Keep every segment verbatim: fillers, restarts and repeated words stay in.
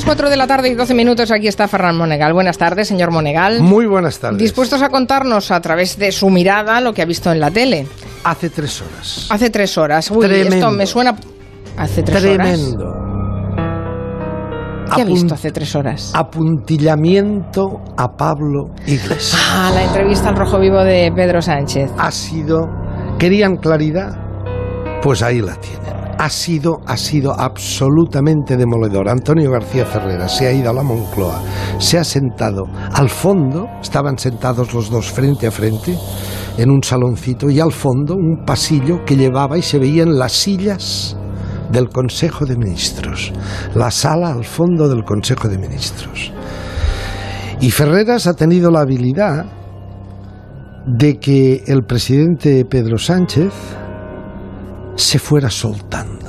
cuatro de la tarde y doce minutos, aquí está Ferran Monegal. Buenas tardes, señor Monegal. Muy buenas tardes. Dispuestos a contarnos a través de su mirada lo que ha visto en la tele. Hace tres horas. Hace tres horas. Uy, Tremendo. Esto me suena... Hace tres Tremendo. horas. ¿Qué ha visto hace tres horas? Apuntillamiento a Pablo Iglesias. Ah, la entrevista al Rojo Vivo de Pedro Sánchez. Ha sido... ¿Querían claridad? Pues ahí la tienen. Ha sido, ha sido absolutamente demoledor. Antonio García Ferreras se ha ido a la Moncloa, se ha sentado al fondo, estaban sentados los dos frente a frente, en un saloncito, y al fondo un pasillo que llevaba y se veían las sillas del Consejo de Ministros. La sala al fondo del Consejo de Ministros. Y Ferreras ha tenido la habilidad de que el presidente Pedro Sánchez se fuera soltando.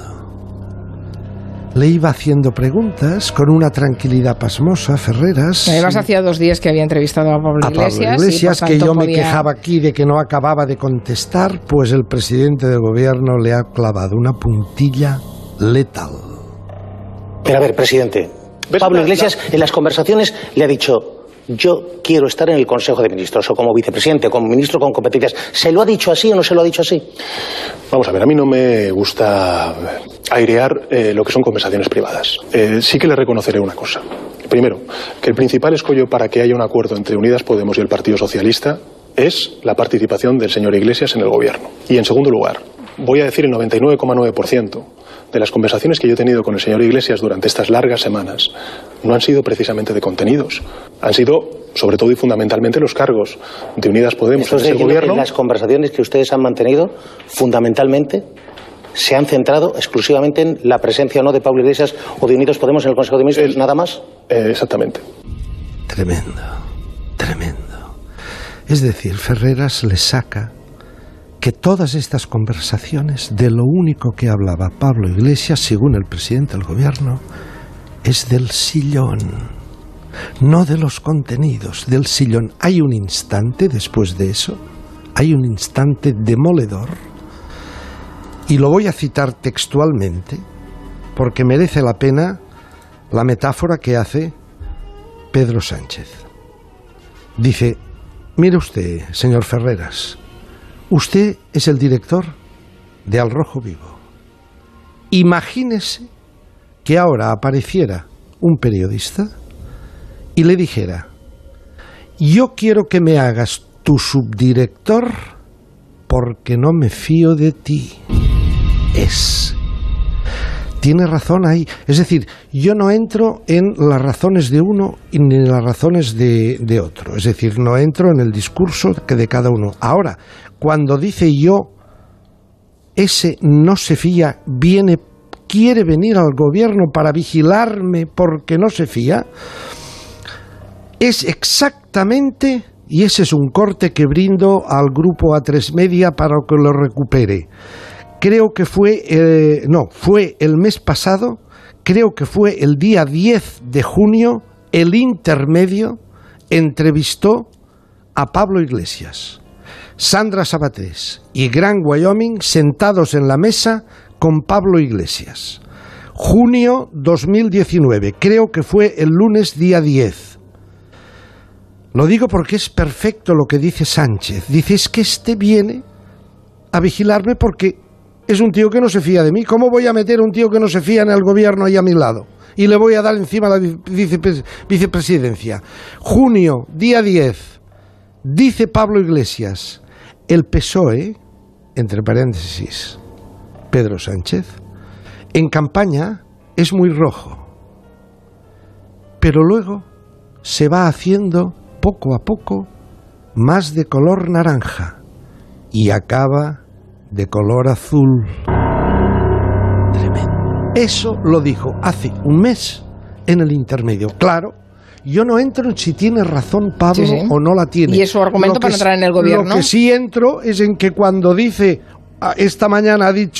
Le iba haciendo preguntas con una tranquilidad pasmosa, Ferreras. Además, hacía dos días que había entrevistado a Pablo a Iglesias. Pablo Iglesias, y por que tanto yo me podía... quejaba aquí de que no acababa de contestar, pues el presidente del gobierno le ha clavado una puntilla letal. Pero a ver, presidente, Pablo Iglesias en las conversaciones le ha dicho: yo quiero estar en el Consejo de Ministros, o como vicepresidente, o como ministro con competencias. ¿Se lo ha dicho así o no se lo ha dicho así? Vamos a ver, a mí no me gusta airear eh, lo que son conversaciones privadas. Eh, sí que le reconoceré una cosa. Primero, que el principal escollo para que haya un acuerdo entre Unidas Podemos y el Partido Socialista es la participación del señor Iglesias en el gobierno. Y en segundo lugar, voy a decir el noventa y nueve coma nueve por ciento de las conversaciones que yo he tenido con el señor Iglesias durante estas largas semanas no han sido precisamente de contenidos. Han sido, sobre todo y fundamentalmente, los cargos de Unidas Podemos en el gobierno. Las conversaciones que ustedes han mantenido, fundamentalmente, se han centrado exclusivamente en la presencia o no de Pablo Iglesias o de Unidos Podemos en el Consejo de Ministros, el, ¿nada más? Eh, exactamente. Tremendo, tremendo. Es decir, Ferreras le saca que todas estas conversaciones, de lo único que hablaba Pablo Iglesias, según el presidente del gobierno, es del sillón, no de los contenidos, del sillón. Hay un instante después de eso, hay un instante demoledor, y lo voy a citar textualmente, porque merece la pena la metáfora que hace Pedro Sánchez. Dice: mire usted, señor Ferreras, usted es el director de Al Rojo Vivo. Imagínese que ahora apareciera un periodista y le dijera: yo quiero que me hagas tu subdirector porque no me fío de ti. Es... Tiene razón ahí. Es decir, yo no entro en las razones de uno ni en las razones de, de otro. Es decir, no entro en el discurso que de cada uno. Ahora, cuando dice yo, ese no se fía, viene, quiere venir al gobierno para vigilarme porque no se fía, es exactamente, y ese es un corte que brindo al grupo A tres Media para que lo recupere. Creo que fue, eh, no, fue el mes pasado, creo que fue el día diez de junio, el Intermedio entrevistó a Pablo Iglesias, Sandra Sabatés y Gran Wyoming sentados en la mesa con Pablo Iglesias. Junio dos mil diecinueve, creo que fue el lunes día diez. Lo digo porque es perfecto lo que dice Sánchez. Dice: es que este viene a vigilarme porque es un tío que no se fía de mí. ¿Cómo voy a meter un tío que no se fía en el gobierno ahí a mi lado? Y le voy a dar encima la vicepres- vicepresidencia. Junio, día diez, dice Pablo Iglesias: el P S O E, entre paréntesis, Pedro Sánchez, en campaña es muy rojo, pero luego se va haciendo poco a poco más de color naranja y acaba de color azul. Tremendo. Eso lo dijo hace un mes en el Intermedio. Claro, yo no entro en si tiene razón Pablo sí, sí. o no la tiene. ¿Y es su argumento Lo para que, entrar en el gobierno? Lo que sí entro es en que cuando dice, esta mañana ha dicho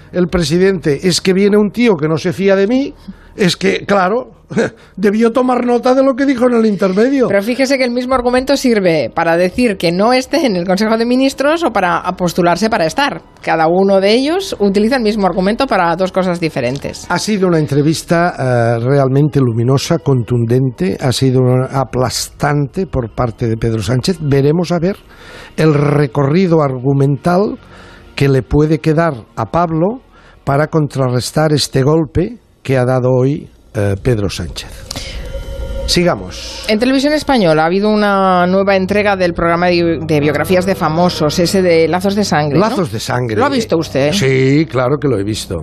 el presidente, es que viene un tío que no se fía de mí, es que, claro, debió tomar nota de lo que dijo en el intermedio. Pero fíjese que el mismo argumento sirve para decir que no esté en el Consejo de Ministros o para postularse para estar. Cada uno de ellos utiliza el mismo argumento para dos cosas diferentes. Ha sido una entrevista uh, realmente luminosa, contundente, ha sido aplastante por parte de Pedro Sánchez. Veremos a ver el recorrido argumental que le puede quedar a Pablo para contrarrestar este golpe que ha dado hoy eh, Pedro Sánchez. Sigamos. En Televisión Española ha habido una nueva entrega del programa de, de biografías de famosos, ese de Lazos de Sangre, Lazos ¿no? de Sangre. ¿Lo ha visto usted? Sí, claro que lo he visto.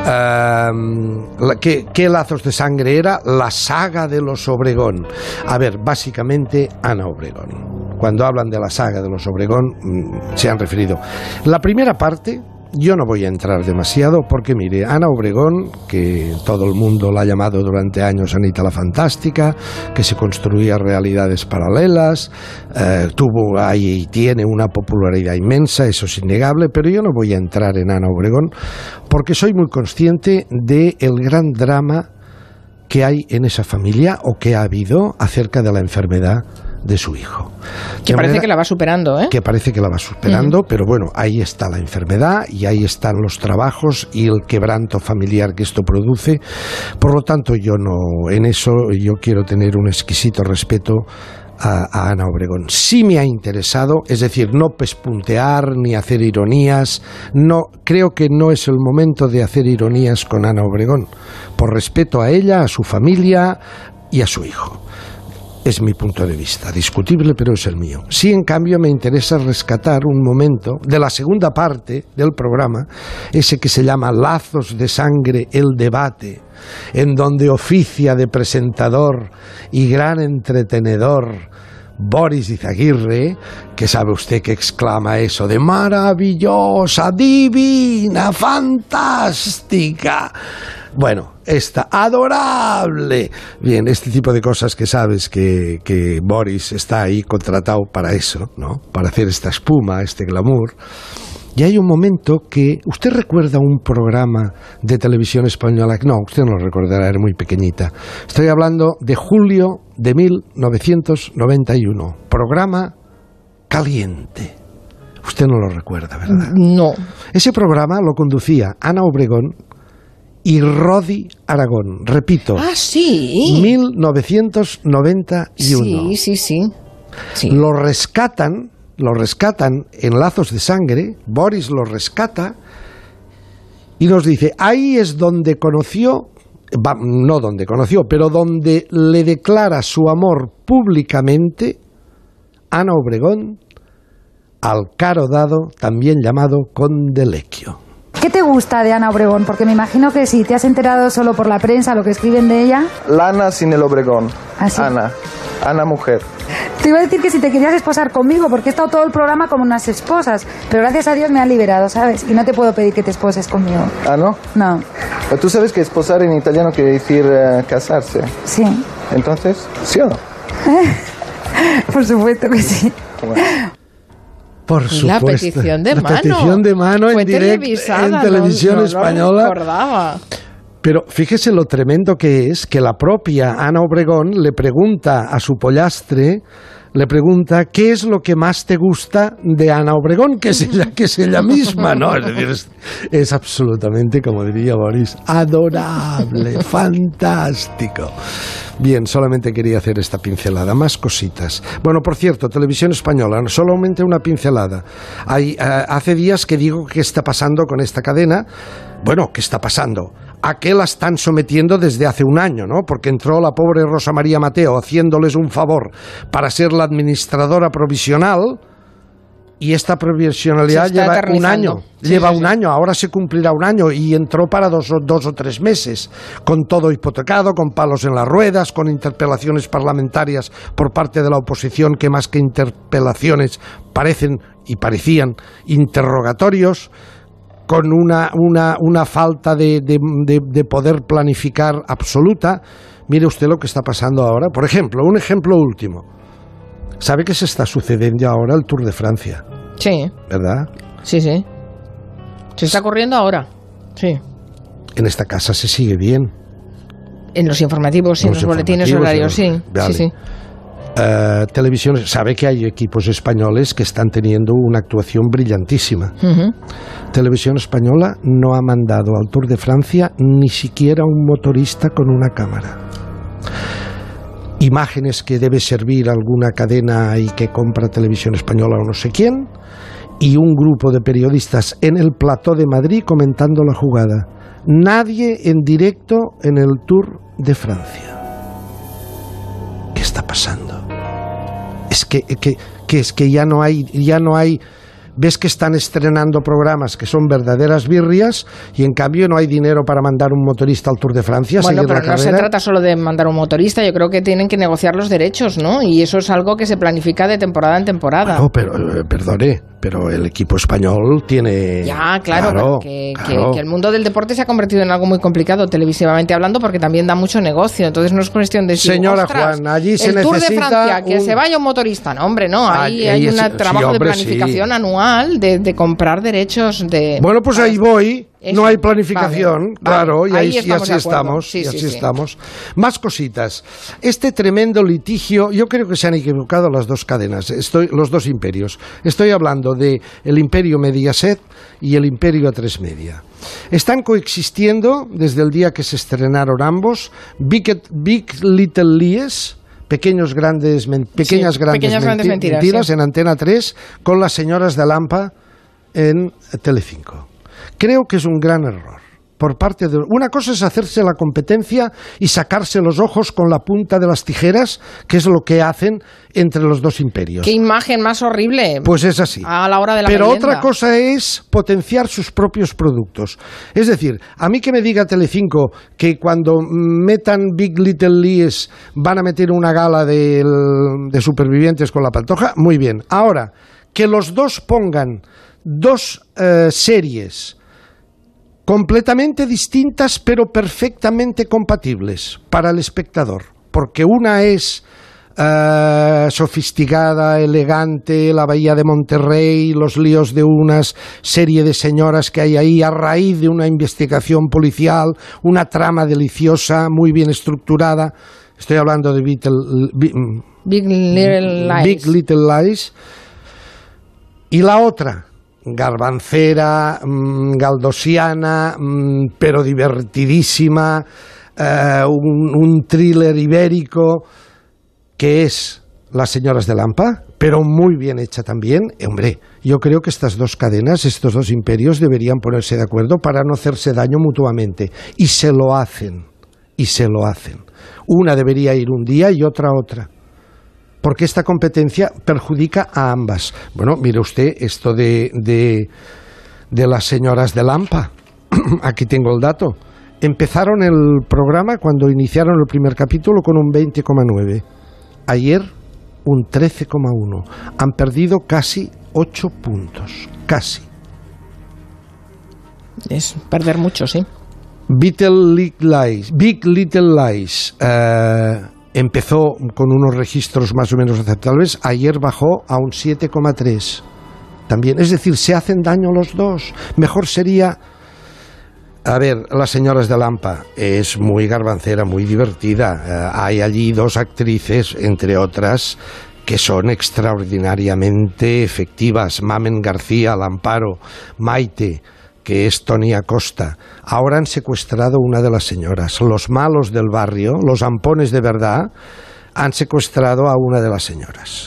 Um, ¿qué, ¿Qué Lazos de Sangre era? La saga de los Obregón. A ver, básicamente Ana Obregón. Cuando hablan de la saga de los Obregón, se han referido. La primera parte, yo no voy a entrar demasiado porque, mire, Ana Obregón, que todo el mundo la ha llamado durante años Anita la Fantástica, que se construía realidades paralelas, eh, tuvo ahí y tiene una popularidad inmensa, eso es innegable, pero yo no voy a entrar en Ana Obregón porque soy muy consciente del gran drama que hay en esa familia o que ha habido acerca de la enfermedad de su hijo. Que de parece manera, que la va superando, ¿eh? Que parece que la va superando, uh-huh. Pero bueno, ahí está la enfermedad y ahí están los trabajos y el quebranto familiar que esto produce. Por lo tanto, yo no, en eso yo quiero tener un exquisito respeto a, a Ana Obregón. Sí me ha interesado, es decir, no pespuntear ni hacer ironías. No, creo que no es el momento de hacer ironías con Ana Obregón, por respeto a ella, a su familia y a su hijo. Es mi punto de vista, discutible, pero es el mío. Sí, en cambio, me interesa rescatar un momento de la segunda parte del programa, ese que se llama Lazos de Sangre, el debate, en donde oficia de presentador y gran entretenedor Boris Izaguirre, que sabe usted que exclama eso de maravillosa, divina, fantástica. Bueno, esta, adorable. Bien, este tipo de cosas que sabes que, que Boris está ahí contratado para eso, ¿no? Para hacer esta espuma, este glamour. Y hay un momento que... ¿Usted recuerda un programa de Televisión Española? No, usted no lo recordará, era muy pequeñita. Estoy hablando de julio de mil novecientos noventa y uno. Programa Caliente. Usted no lo recuerda, ¿verdad? No. Ese programa lo conducía Ana Obregón y Rodi Aragón. Repito. Ah, sí. mil novecientos noventa y uno. Sí, sí, sí. sí. Lo rescatan, lo rescatan en Lazos de Sangre. Boris lo rescata y nos dice, ahí es donde conoció, no donde conoció, pero donde le declara su amor públicamente Ana Obregón al caro dado, también llamado Conde Lequio. ¿Qué te gusta de Ana Obregón? Porque me imagino que si te has enterado solo por la prensa, lo que escriben de ella. La Ana sin el Obregón. ¿Ah, sí? Ana. Ana mujer. Te iba a decir que si te querías esposar conmigo, porque he estado todo el programa como unas esposas, pero gracias a Dios me han liberado, ¿sabes? Y no te puedo pedir que te esposes conmigo. ¿Ah, no? No. Pero tú sabes que esposar en italiano quiere decir uh, casarse. Sí. Entonces, ¿sí o no? Por supuesto que sí. Bueno. Por supuesto. La petición de la mano. petición de mano Fue en directo en Televisión no, no, Española. No recordaba. Pero fíjese lo tremendo que es que la propia Ana Obregón le pregunta a su pollastre, le pregunta qué es lo que más te gusta de Ana Obregón, que es ella, que es ella misma, ¿no? Es decir, es, es absolutamente, como diría Boris, adorable, fantástico. Bien, solamente quería hacer esta pincelada, más cositas. Bueno, por cierto, Televisión Española, solamente una pincelada. Hay, uh, hace días que digo qué está pasando con esta cadena. Bueno, ¿qué está pasando? ¿A qué la están sometiendo desde hace un año, no? Porque entró la pobre Rosa María Mateo haciéndoles un favor para ser la administradora provisional y esta provisionalidad lleva un año. Sí, lleva sí, un sí. año, ahora se cumplirá un año y entró para dos, dos o tres meses, con todo hipotecado, con palos en las ruedas, con interpelaciones parlamentarias por parte de la oposición que más que interpelaciones parecen y parecían interrogatorios, con una, una, una falta de, de, de, de poder planificar absoluta. Mire usted lo que está pasando ahora. Por ejemplo, un ejemplo último. ¿Sabe qué se está sucediendo ahora el Tour de Francia? Sí. ¿Verdad? Sí, sí. Se está corriendo ahora. Sí. En esta casa se sigue bien. En los informativos, sí, en los, los boletines horarios, sí. Vale. sí, sí. Uh, televisiones, sabe que hay equipos españoles que están teniendo una actuación brillantísima. Uh-huh. Televisión Española no ha mandado al Tour de Francia ni siquiera un motorista con una cámara. Imágenes que debe servir alguna cadena y que compra Televisión Española o no sé quién, y un grupo de periodistas en el plató de Madrid comentando la jugada. Nadie en directo en el Tour de Francia. ¿Qué está pasando? Es que, que, que es que ya no hay, ya no hay. Ves que están estrenando programas que son verdaderas birrias y en cambio no hay dinero para mandar un motorista al Tour de Francia. Bueno, pero la no carrera. se trata solo de mandar un motorista, yo creo que tienen que negociar los derechos, ¿no? Y eso es algo que se planifica de temporada en temporada. No, pero eh, perdone, pero el equipo español tiene... Ya, claro, claro, que, claro. Que, que el mundo del deporte se ha convertido en algo muy complicado televisivamente hablando porque también da mucho negocio, entonces no es cuestión de... decir, Señora Juan, allí se el necesita Tour de Francia, que un... se vaya un motorista, no, hombre, no, ahí, ahí hay un trabajo sí, hombre, de planificación sí. anual de, de comprar derechos de... Bueno, pues ahí voy, eso. No hay planificación, vale, claro, vale. y, ahí, ahí y así estamos, sí, y sí, así sí. estamos. Más cositas. Este tremendo litigio, yo creo que se han equivocado las dos cadenas, estoy, los dos imperios. Estoy hablando de el imperio Mediaset y el imperio A tres Media. Están coexistiendo desde el día que se estrenaron ambos, Big, Big Little Lies, pequeños grandes men, pequeñas, sí, grandes, pequeñas menti grandes mentiras, mentiras sí. en Antena tres con las señoras de Lampa en Telecinco. Creo que es un gran error. Por parte de una cosa es hacerse la competencia y sacarse los ojos con la punta de las tijeras, que es lo que hacen entre los dos imperios. Qué imagen más horrible. Pues es así. A la hora de la Pero merienda. Otra cosa es potenciar sus propios productos. Es decir, a mí que me diga Telecinco que cuando metan Big Little Lies van a meter una gala de, de supervivientes con la Pantoja, muy bien. Ahora, que los dos pongan dos eh, series completamente distintas pero perfectamente compatibles para el espectador, porque una es uh, sofisticada, elegante, la bahía de Monterrey, los líos de una serie de señoras que hay ahí a raíz de una investigación policial, una trama deliciosa, muy bien estructurada. Estoy hablando de Beatle, Big, Big Little Lies. Big Little Lies. Y la otra, garbancera, mmm, galdosiana, mmm, pero divertidísima, uh, un, un thriller ibérico, que es Las señoras de Lampa, pero muy bien hecha también. Eh, hombre, yo creo que estas dos cadenas, estos dos imperios deberían ponerse de acuerdo para no hacerse daño mutuamente. Y se lo hacen, y se lo hacen. Una debería ir un día y otra otra. Porque esta competencia perjudica a ambas. Bueno, mire usted esto de, de, de las señoras de Lampa. Aquí tengo el dato. Empezaron el programa cuando iniciaron el primer capítulo con un veinte coma nueve. Ayer un trece coma uno. Han perdido casi ocho puntos. Casi. Es perder mucho, sí. Little Lies. Big Little Lies. Uh, Empezó con unos registros más o menos aceptables, ayer bajó a un siete coma tres. También, es decir, se hacen daño los dos. Mejor sería... A ver, Las señoras de Lampa es muy garbancera, muy divertida. Eh, hay allí dos actrices, entre otras, que son extraordinariamente efectivas. Mamen García, Lamparo, Maite, que es Tony Acosta. Ahora han secuestrado una de las señoras. Los malos del barrio, los ampones de verdad, han secuestrado a una de las señoras.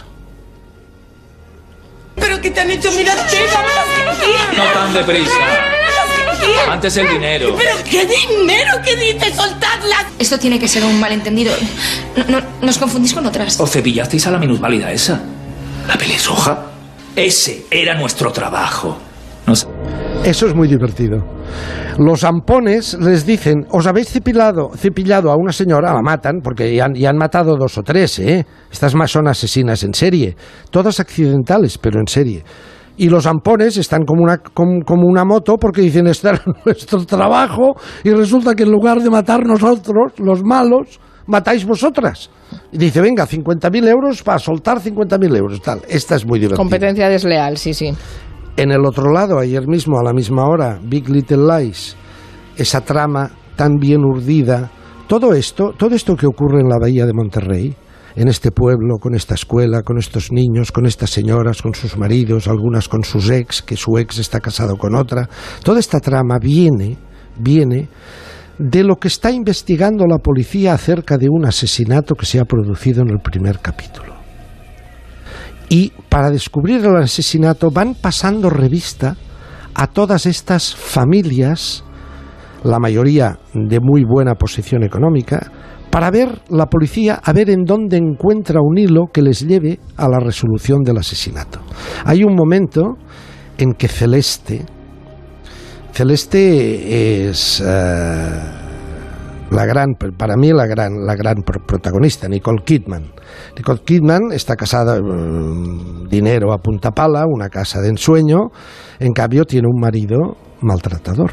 ¿Pero qué te han hecho? Mira, no tan deprisa. Antes el dinero. ¿Pero qué dinero? ¿Qué dices? ¡Soltadlas! Esto tiene que ser un malentendido. No, no, nos confundís con otras. ¿O cepillasteis a la minusválida esa? ¿La pelirroja? Ese era nuestro trabajo. Nos... Eso es muy divertido. Los ampones les dicen, os habéis cepillado, cepillado a una señora, la matan, porque ya han, ya han matado dos o tres, ¿eh? Estas más son asesinas en serie, todas accidentales, pero en serie. Y los ampones están como una, como, como una moto, porque dicen, este era nuestro trabajo, y resulta que en lugar de matar nosotros, los malos, matáis vosotras. Y dice, venga, cincuenta mil euros para soltar cincuenta mil euros, tal. Esta es muy divertida. Competencia desleal, sí, sí. En el otro lado, ayer mismo, a la misma hora, Big Little Lies, esa trama tan bien urdida, todo esto, todo esto que ocurre en la bahía de Monterrey, en este pueblo, con esta escuela, con estos niños, con estas señoras, con sus maridos, algunas con sus ex, que su ex está casado con otra, toda esta trama viene, viene de lo que está investigando la policía acerca de un asesinato que se ha producido en el primer capítulo. Y para descubrir el asesinato van pasando revista a todas estas familias, la mayoría de muy buena posición económica, para ver la policía, a ver en dónde encuentra un hilo que les lleve a la resolución del asesinato. Hay un momento en que Celeste, Celeste es uh, la gran, para mí la gran, la gran protagonista, Nicole Kidman. Nicole Kidman está casada, uh, dinero a punta pala, una casa de ensueño, en cambio tiene un marido maltratador.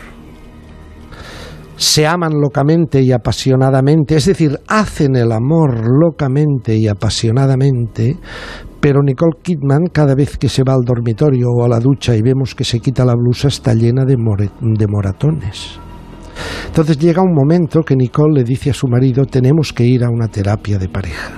Se aman locamente y apasionadamente, es decir, hacen el amor locamente y apasionadamente, pero Nicole Kidman, cada vez que se va al dormitorio o a la ducha y vemos que se quita la blusa, está llena de, more, de moratones. Entonces llega un momento que Nicole le dice a su marido: tenemos que ir a una terapia de pareja.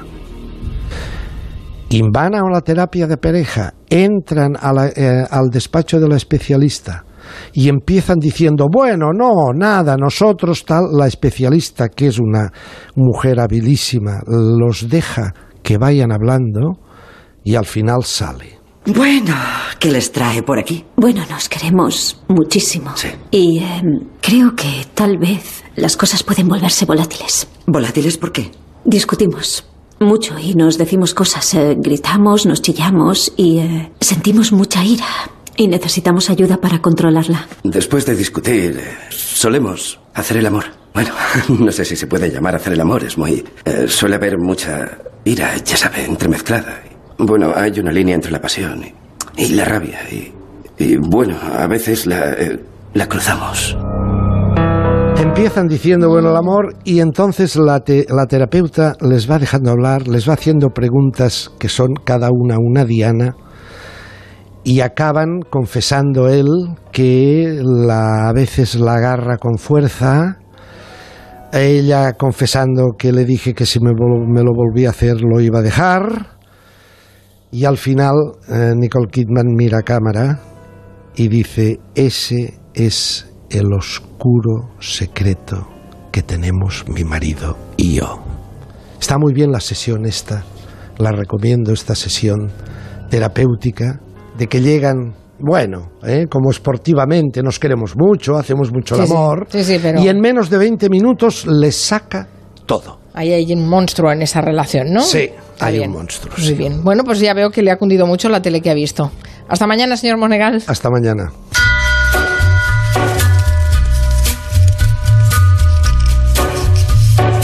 Y van a la terapia de pareja, entran a la, eh, al despacho de la especialista, y empiezan diciendo: bueno, no, nada, nosotros tal. La especialista, que es una mujer habilísima, los deja que vayan hablando y al final sale. Bueno, ¿qué les trae por aquí? Bueno, nos queremos muchísimo. Sí. Y eh, creo que tal vez las cosas pueden volverse volátiles. ¿Volátiles por qué? Discutimos mucho y nos decimos cosas, eh, gritamos, nos chillamos y eh, sentimos mucha ira. Y necesitamos ayuda para controlarla. Después de discutir, eh, solemos hacer el amor. Bueno, no sé si se puede llamar hacer el amor, es muy... Eh, suele haber mucha ira, ya sabe, entremezclada. Bueno, hay una línea entre la pasión y, y la rabia. Y, y bueno, a veces la, eh, la cruzamos. Empiezan diciendo bueno el amor y entonces la, te, la terapeuta les va dejando hablar, les va haciendo preguntas que son cada una una diana. Y acaban confesando él que la, a veces la agarra con fuerza, ella confesando que le dije que si me, me lo volvía a hacer lo iba a dejar, y al final eh, Nicole Kidman mira a cámara y dice: ese es el oscuro secreto que tenemos mi marido y yo. Está muy bien la sesión esta, la recomiendo, esta sesión terapéutica, de que llegan, bueno, ¿eh? como esportivamente, nos queremos mucho, hacemos mucho sí, el amor, sí, sí, sí, pero... y en menos de veinte minutos les saca todo. Ahí hay un monstruo en esa relación, ¿no? Sí, Está hay bien. un monstruo. Muy sí. bien. Bueno, pues ya veo que le ha cundido mucho la tele que ha visto. Hasta mañana, señor Monegal. Hasta mañana.